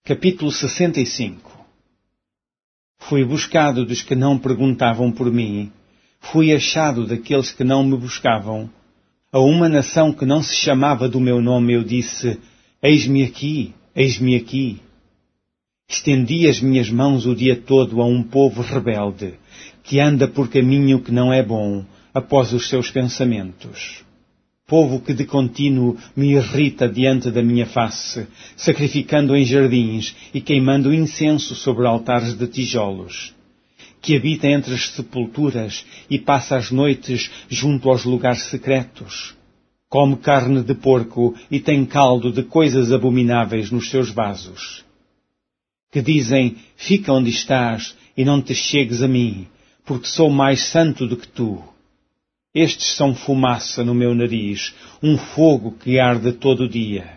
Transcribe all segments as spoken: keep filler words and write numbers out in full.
Capítulo sessenta e cinco. Fui buscado dos que não perguntavam por mim, fui achado daqueles que não me buscavam. A uma nação que não se chamava do meu nome eu disse, eis-me aqui, eis-me aqui. Estendi as minhas mãos o dia todo a um povo rebelde, que anda por caminho que não é bom, após os seus pensamentos. Povo que de contínuo me irrita diante da minha face, sacrificando em jardins e queimando incenso sobre altares de tijolos. Que habita entre as sepulturas e passa as noites junto aos lugares secretos. Come carne de porco e tem caldo de coisas abomináveis nos seus vasos. Que dizem, fica onde estás e não te chegues a mim, porque sou mais santo do que tu. Estes são fumaça no meu nariz, um fogo que arde todo o dia.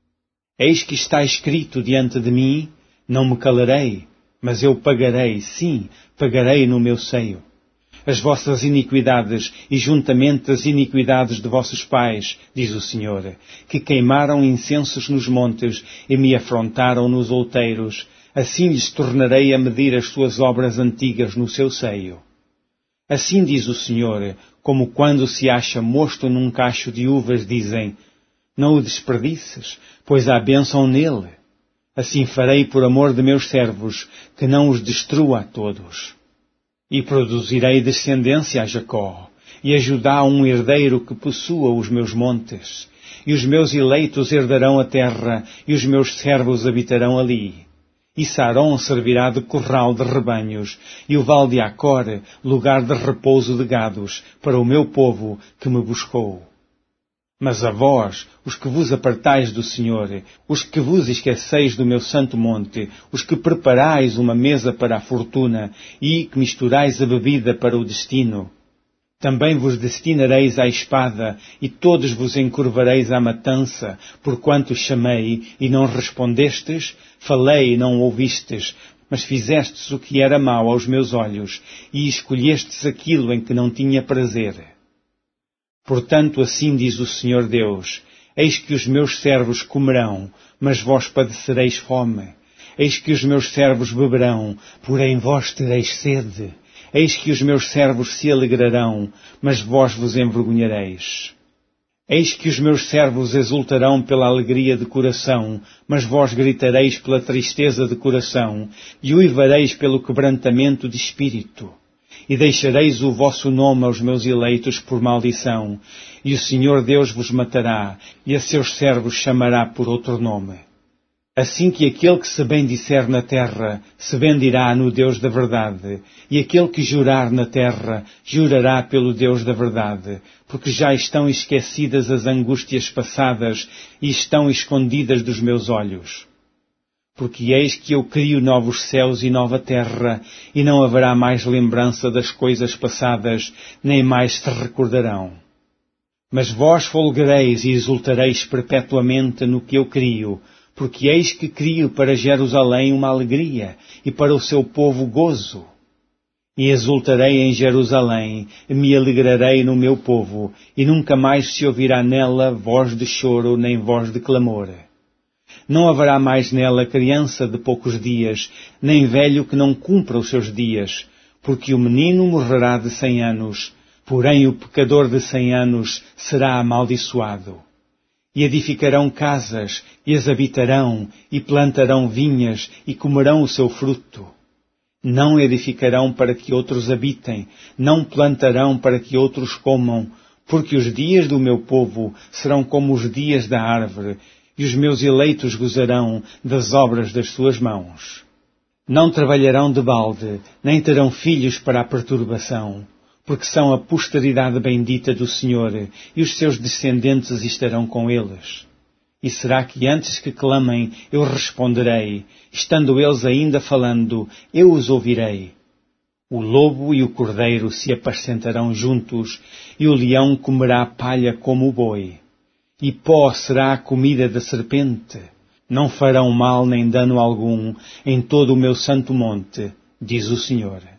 Eis que está escrito diante de mim, não me calarei, mas eu pagarei, sim, pagarei no meu seio. As vossas iniquidades e juntamente as iniquidades de vossos pais, diz o Senhor, que queimaram incensos nos montes e me afrontaram nos outeiros, assim lhes tornarei a medir as suas obras antigas no seu seio. Assim diz o Senhor, como quando se acha mosto num cacho de uvas, dizem, não o desperdices, pois há bênção nele. Assim farei por amor de meus servos, que não os destrua a todos. E produzirei descendência a Jacó, e a Judá um herdeiro que possua os meus montes. E os meus eleitos herdarão a terra, e os meus servos habitarão ali. E Sarón servirá de curral de rebanhos, e o Val de Acor, lugar de repouso de gados, para o meu povo que me buscou. Mas a vós, os que vos apartais do Senhor, os que vos esqueceis do meu santo monte, os que preparais uma mesa para a fortuna, e que misturais a bebida para o destino, também vos destinareis à espada, e todos vos encurvareis à matança, porquanto chamei, e não respondestes, falei, e não ouvistes, mas fizestes o que era mau aos meus olhos, e escolhestes aquilo em que não tinha prazer. Portanto, assim diz o Senhor Deus, eis que os meus servos comerão, mas vós padecereis fome. Eis que os meus servos beberão, porém vós tereis sede. Eis que os meus servos se alegrarão, mas vós vos envergonhareis. Eis que os meus servos exultarão pela alegria de coração, mas vós gritareis pela tristeza de coração, e uivareis pelo quebrantamento de espírito. E deixareis o vosso nome aos meus eleitos por maldição, e o Senhor Deus vos matará, e a seus servos chamará por outro nome. Assim que aquele que se bendisser na terra, se bendirá no Deus da verdade, e aquele que jurar na terra, jurará pelo Deus da verdade, porque já estão esquecidas as angústias passadas e estão escondidas dos meus olhos. Porque eis que eu crio novos céus e nova terra, e não haverá mais lembrança das coisas passadas, nem mais se recordarão. Mas vós folgareis e exultareis perpetuamente no que eu crio, porque eis que crio para Jerusalém uma alegria, e para o seu povo gozo. E exultarei em Jerusalém, e me alegrarei no meu povo, e nunca mais se ouvirá nela voz de choro, nem voz de clamor. Não haverá mais nela criança de poucos dias, nem velho que não cumpra os seus dias, porque o menino morrerá de cem anos, porém o pecador de cem anos será amaldiçoado. E edificarão casas, e as habitarão, e plantarão vinhas, e comerão o seu fruto. Não edificarão para que outros habitem, não plantarão para que outros comam, porque os dias do meu povo serão como os dias da árvore, e os meus eleitos gozarão das obras das suas mãos. Não trabalharão de balde, nem terão filhos para a perturbação, porque são a posteridade bendita do Senhor, e os seus descendentes estarão com eles. E será que antes que clamem, eu responderei, estando eles ainda falando, eu os ouvirei. O lobo e o cordeiro se apacentarão juntos, e o leão comerá palha como o boi. E pó será a comida da serpente. Não farão mal nem dano algum em todo o meu santo monte, diz o Senhor.